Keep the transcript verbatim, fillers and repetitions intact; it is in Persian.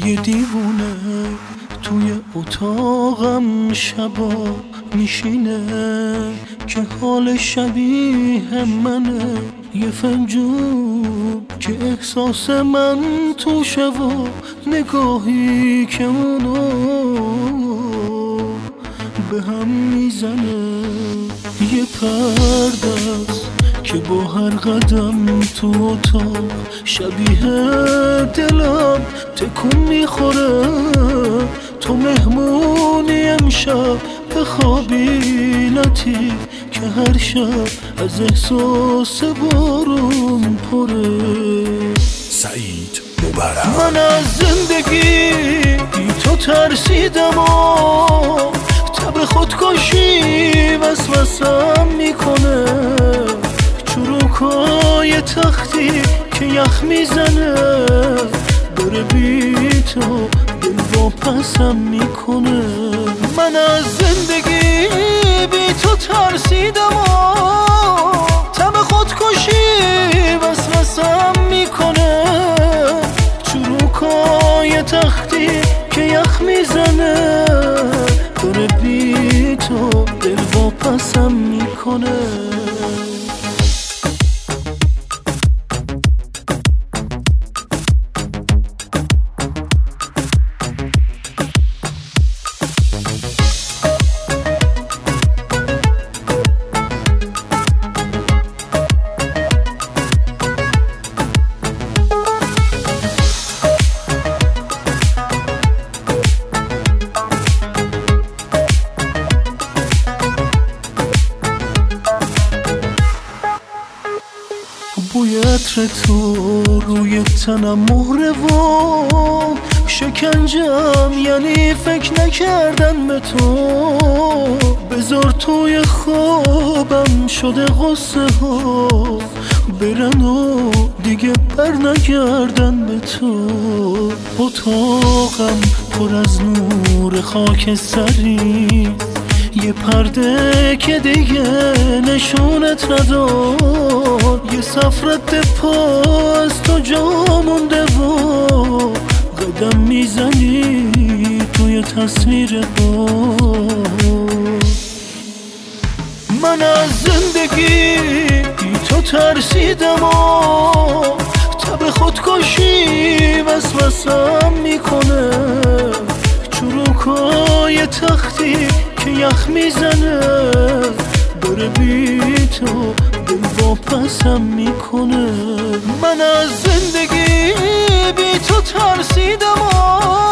یه دیوونه توی اتاقم شبا میشینه که حال شبیه منه، یه فنجون که احساس من توشه و نگاهی که اونو به هم میزنه، یه پردست که با هر قدم تو اتاق شبیه دلم تکون میخوره. تو مهمونی امشب بخوابی لطیف که هر شب از احساس بارون پره. سعید مبارک. من از زندگی بی تو ترسیدم و تب خودکشی وسوسم میکنه، چروکای تختی که یخ میزنه داره بی تو دل واپسم میکنه. من از زندگی بی تو ترسیدم و تب خودکشی وسوسم میکنه، چروکای تختی که یخ میزنه داره بی تو دل واپسم میکنه. بوی عطر تو روی تنم مهره و شکنجم، یعنی فکر نکردن به تو. بذار توی خوابم شده غصه ها برن و دیگه بر نگردن به تو. اتاقم پر از نور خاکستری، یه پرده که دیگه نشونت نداد، یه سفرت پا از تو جا مونده و قدم میزنی توی تصویر با. من از زندگی بی تو ترسیدم و تب خودکشی وسوسم میکنه، چروکای تختی که یخ میزنه داره بی تو دل واپسم میکنه. من از زندگی بی تو ترسیدم و